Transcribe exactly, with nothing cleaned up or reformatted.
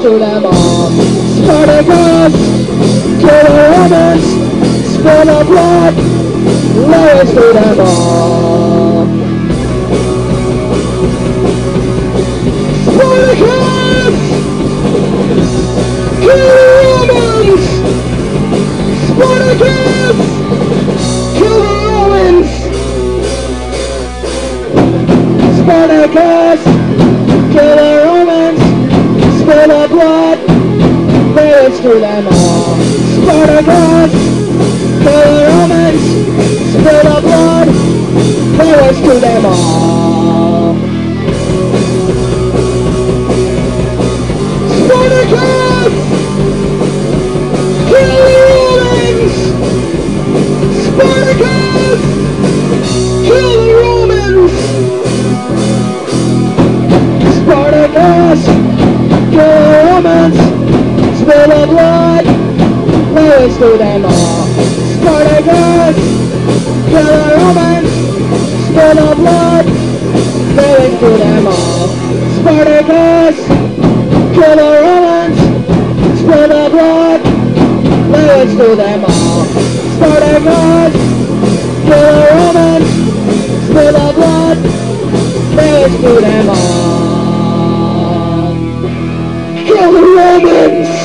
to them all. Spartacus, kill the Romans, spill the blood, lay it to them all. Spartacus, kill the Romans, Spartacus, kill the Romans, Spartacus, kill the Romans, spill the blood, let's do them all. Spartacus, kill the Romans, spill the blood, let's do them all. Spartacus, kill the Romans, Spartacus, kill the Romans, Spartacus, kill the Romans, spill the blood, let's do them all. Spartacus, kill the Romans, spill the blood, let's do them all. Spartacus, kill the Romans, spill the blood, let's do them all. Spartacus, kill the Romans, spill the blood, let's do them all. Kill the Romans!